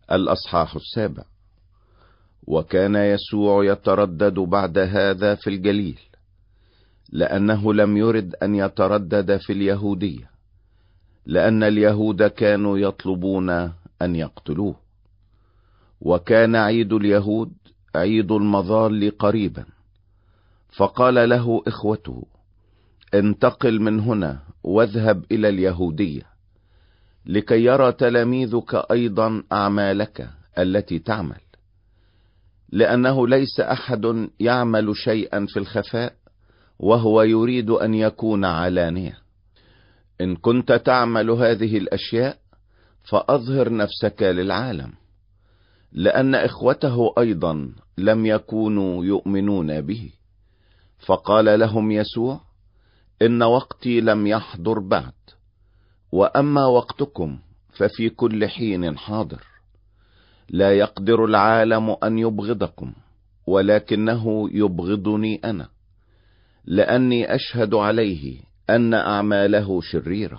الأصحاح 7. وكان يسوع يتردد بعد هذا في الجليل، لأنه لم يرد أن يتردد في اليهودية، لأن اليهود كانوا يطلبون أن يقتلوه. وكان عيد اليهود عيد المظال قريبا، فقال له إخوته: انتقل من هنا واذهب إلى اليهودية، لكي يرى تلاميذك أيضا أعمالك التي تعمل، لأنه ليس أحد يعمل شيئا في الخفاء وهو يريد أن يكون علانية. إن كنت تعمل هذه الأشياء فأظهر نفسك للعالم، لأن إخوته أيضا لم يكونوا يؤمنون به. فقال لهم يسوع: إن وقتي لم يحضر بعد، وأما وقتكم ففي كل حين حاضر. لا يقدر العالم أن يبغضكم، ولكنه يبغضني أنا، لأني أشهد عليه أن أعماله شريرة.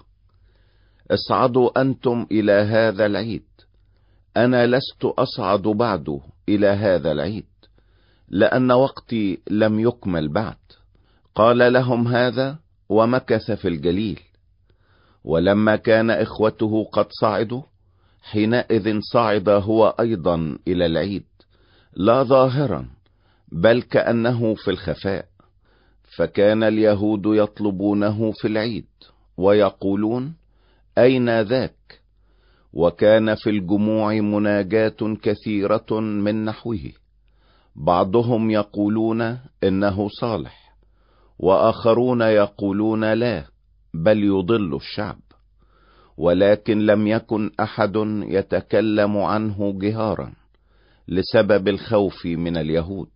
اصعدوا أنتم إلى هذا العيد، أنا لست أصعد بعد إلى هذا العيد، لأن وقتي لم يكمل بعد. قال لهم هذا ومكث في الجليل. ولما كان إخوته قد صعدوا، حينئذ صعد هو أيضا إلى العيد، لا ظاهرا بل كأنه في الخفاء. فكان اليهود يطلبونه في العيد ويقولون: أين ذاك؟ وكان في الجموع مناجات كثيرة من نحوه، بعضهم يقولون إنه صالح، وآخرون يقولون لا، بل يضل الشعب. ولكن لم يكن أحد يتكلم عنه جهارا لسبب الخوف من اليهود.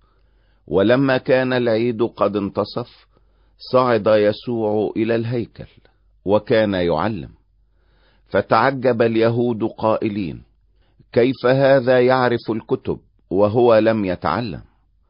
ولما كان العيد قد انتصف، صعد يسوع إلى الهيكل وكان يعلم. فتعجب اليهود قائلين: كيف هذا يعرف الكتب وهو لم يتعلم؟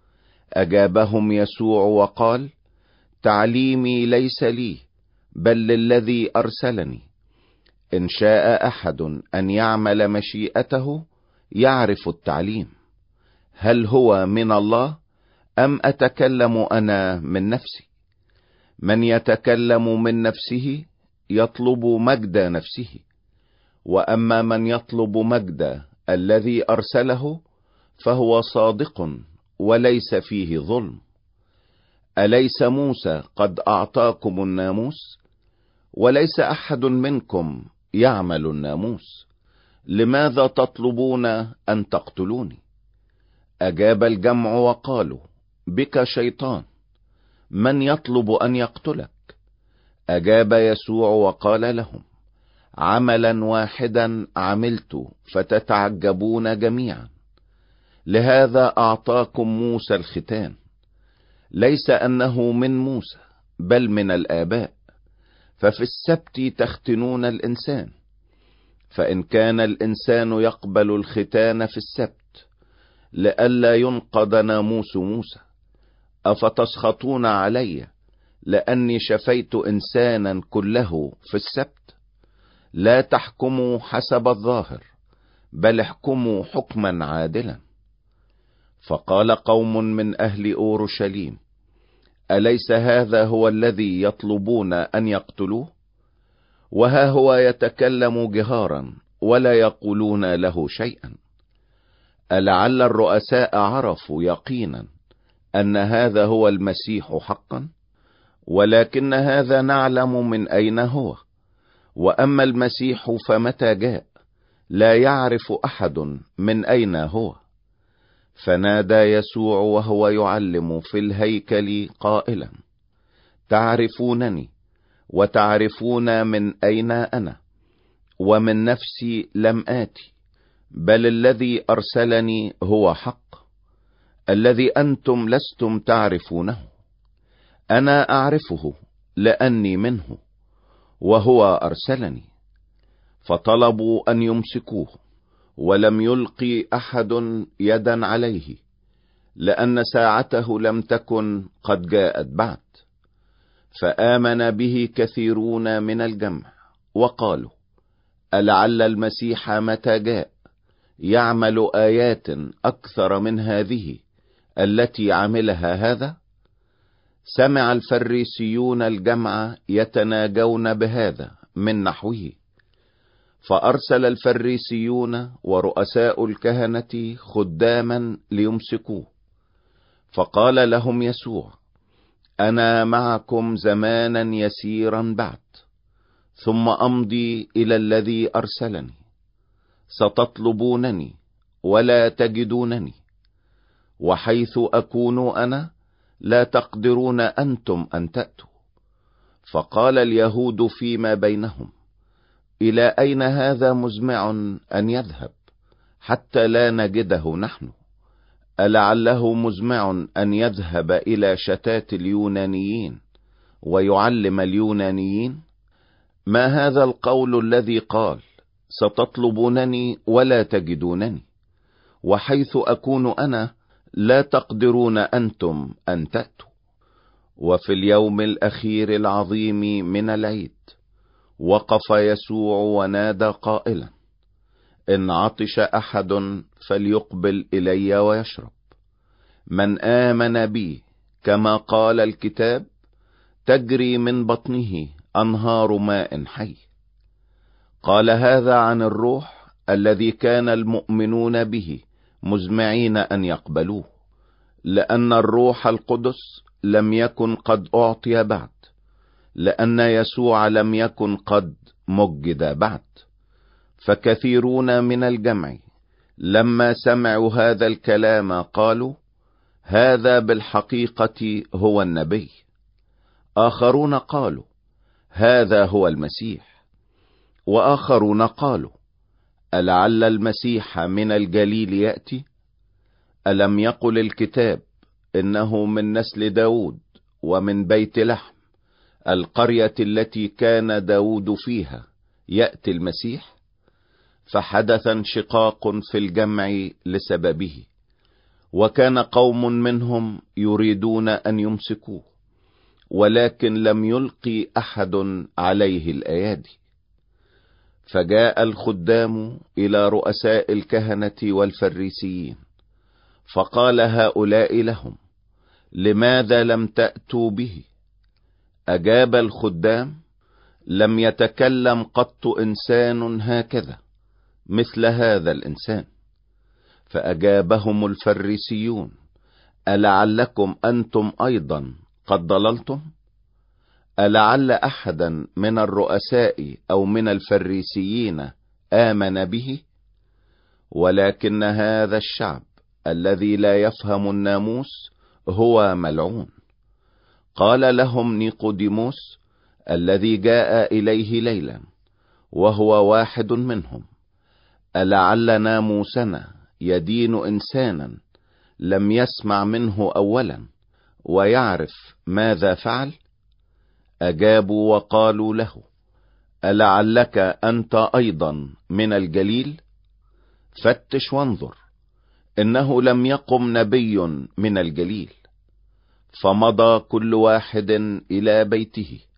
أجابهم يسوع وقال: تعليمي ليس لي، بل للذي أرسلني. إن شاء أحد أن يعمل مشيئته يعرف التعليم، هل هو من الله أم أتكلم أنا من نفسي؟ من يتكلم من نفسه يطلب مجد نفسه، وأما من يطلب مجد الذي أرسله فهو صادق وليس فيه ظلم. أليس موسى قد أعطاكم الناموس؟ وليس أحد منكم يعمل الناموس، لماذا تطلبون أن تقتلوني؟ أجاب الجمع وقالوا: بك شيطان، من يطلب أن يقتلك؟ أجاب يسوع وقال لهم: عملا واحدا عملت فتتعجبون جميعا. لهذا أعطاكم موسى الختان، ليس أنه من موسى بل من الآباء. ففي السبت تختنون الإنسان، فإن كان الإنسان يقبل الختان في السبت لئلا ينقض ناموس موسى، أفتسخطون علي لأني شفيت إنسانا كله في السبت؟ لا تحكموا حسب الظاهر، بل احكموا حكما عادلا. فقال قوم من أهل أورشليم: أليس هذا هو الذي يطلبون أن يقتلوه؟ وها هو يتكلم جهارا ولا يقولون له شيئا. ألعل الرؤساء عرفوا يقينا أن هذا هو المسيح حقا؟ ولكن هذا نعلم من أين هو. وأما المسيح فمتى جاء لا يعرف أحد من أين هو. فنادى يسوع وهو يعلم في الهيكل قائلا: تعرفونني وتعرفون من أين أنا، ومن نفسي لم آتي، بل الذي أرسلني هو حق، الذي أنتم لستم تعرفونه. أنا أعرفه لأني منه، وهو أرسلني. فطلبوا أن يمسكوه، ولم يلقي أحد يدا عليه، لأن ساعته لم تكن قد جاءت بعد. فآمن به كثيرون من الجمع، وقالوا: ألعل المسيح متى جاء يعمل آيات أكثر من هذه التي عملها هذا؟ سمع الفريسيون الجمع يتناجون بهذا من نحوه، فأرسل الفريسيون ورؤساء الكهنة خداما ليمسكوه. فقال لهم يسوع: أنا معكم زمانا يسيرا بعد، ثم أمضي إلى الذي أرسلني. ستطلبونني ولا تجدونني، وحيث أكون أنا لا تقدرون أنتم أن تأتوا. فقال اليهود فيما بينهم: إلى أين هذا مزمع أن يذهب حتى لا نجده نحن؟ ألعله مزمع أن يذهب إلى شتات اليونانيين ويعلم اليونانيين؟ ما هذا القول الذي قال: ستطلبونني ولا تجدونني، وحيث أكون أنا لا تقدرون أنتم أن تأتوا؟ وفي اليوم الأخير العظيم من العيد وقف يسوع ونادى قائلا: إن عطش أحد فليقبل إلي ويشرب. من آمن بي كما قال الكتاب تجري من بطنه أنهار ماء حي. قال هذا عن الروح الذي كان المؤمنون به مزمعين أن يقبلوه، لأن الروح القدس لم يكن قد أعطي بعد، لأن يسوع لم يكن قد مجد بعد. فكثيرون من الجمع لما سمعوا هذا الكلام قالوا: هذا بالحقيقة هو النبي. آخرون قالوا: هذا هو المسيح. وآخرون قالوا: ألعل المسيح من الجليل يأتي؟ ألم يقل الكتاب إنه من نسل داود ومن بيت لحم القرية التي كان داود فيها يأتي المسيح؟ فحدث انشقاق في الجمع لسببه، وكان قوم منهم يريدون أن يمسكوه، ولكن لم يلقي أحد عليه الأيادي. فجاء الخدام إلى رؤساء الكهنة والفريسيين، فقال هؤلاء لهم: لماذا لم تأتوا به؟ أجاب الخدام: لم يتكلم قط إنسان هكذا مثل هذا الإنسان. فأجابهم الفريسيون: ألعلكم أنتم أيضا قد ضللتم؟ ألعل أحدا من الرؤساء أو من الفريسيين آمن به؟ ولكن هذا الشعب الذي لا يفهم الناموس هو ملعون. قال لهم نيقوديموس الذي جاء إليه ليلا وهو واحد منهم: ألعل ناموسنا يدين إنسانا لم يسمع منه أولا ويعرف ماذا فعل؟ أجابوا وقالوا له: ألعلك أنت أيضا من الجليل؟ فتش وانظر، إنه لم يقم نبي من الجليل. فمضى كل واحد إلى بيته،